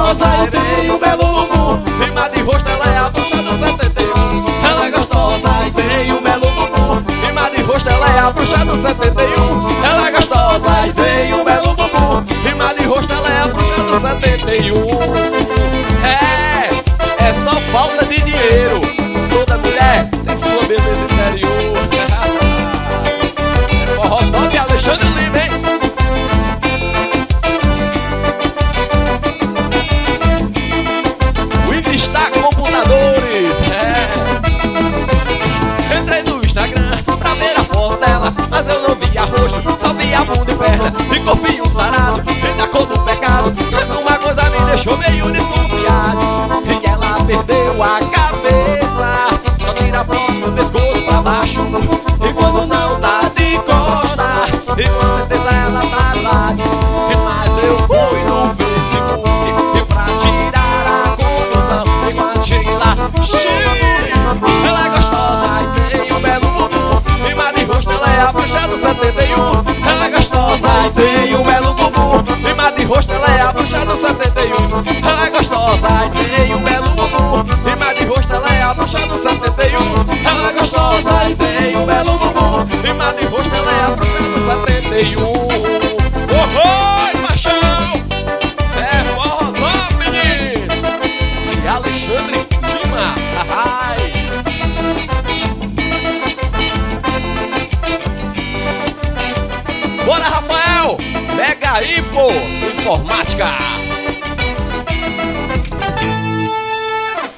gostosa e tem um belo bumbum. Rima de rosto, ela é a bruxa do 71. Ela é gostosa e tem um belo bumbum. Rima de rosto, ela é a bruxa do 71. Ela é gostosa e tem um belo bumbum. Rima de rosto, ela é a bruxa do 71. É só falta de dinheiro. Toda mulher tem sua beleza interior. Forró top, Alexandre Lima, hein? Windstar Computadores. Entrei no Instagram pra ver a foto dela, mas eu não via rosto, só via bunda e perna e corpinho sarado, e da cor do pecado. Mas uma coisa me deixou meio desconfiado, e ela perdeu a cabeça. Só tira a foto do pescoço pra baixo, e quando não tá de costa, e com certeza ela tá lá. Mas eu fui no Facebook e pra tirar a conclusão, e quando cheguei lá, ela é gostosa e tem um belo bumbum. Rima de rosto, ela é a bruxa do 71. Ela é gostosa e tem um belo bumbum. Rima de rosto, ela é a bruxa do 71. Ela é gostosa e tem um belo bumbum. Rima de rosto, ela é a bruxa do 71. Ela é gostosa e tem um belo bumbum. Rima de rosto, ela é a bruxa do 71. Oi, paixão! É forró top, menino! E Alexandre Lima! Ai. Bora, Rafael! Mega Info Informática!